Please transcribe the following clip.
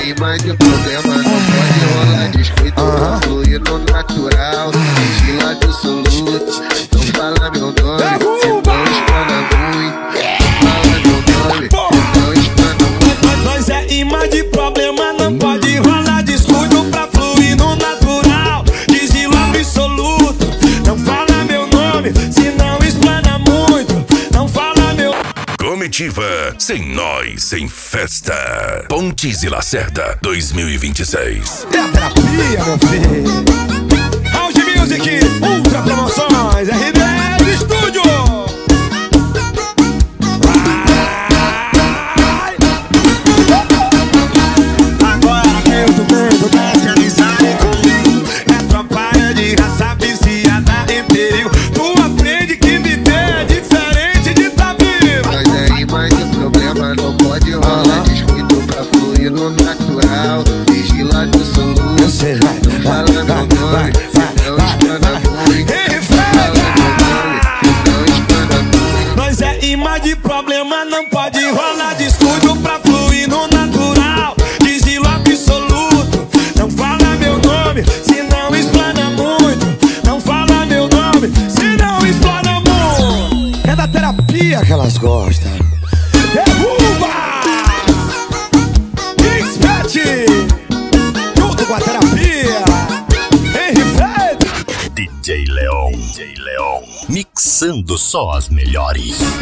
rima de problema, não pode rolar descuido, não flui no natural. Estilo absoluto, não fala meu nome, senão espana muito. Fala meu nome, senão espana muito. Nós é rima de problema, não pode rolar descuido pra fluir no natural. Estilo absoluto, não fala meu nome, senão espana muito. Não fala meu... Comitiva, sem nós, sem festa. Pontes e Lacerda 2026. É a terapia, meu filho. House Music, Ultra Promoções, RBS Estúdio. Agora que eu tô vendo, desce amizade comigo. É tropa de raça viciada em perigo. Tu aprende que viver é diferente de tá vivo. Mas é rima de problema, não pode rolar descuido pra fluir no natural. Estilo absoluto, não fala meu nome, senão espana muito. Fala meu nome, senão espana muito. Nós é rima de problema, não pode rolar de estúdio pra fluir no natural. De estilo absoluto, não fala meu nome, senão explana muito. Não fala meu nome, senão explana muito. É da terapia que elas gostam. Derruba! Expert! Junto com a terapia. DJ Leon, mixando só as melhores.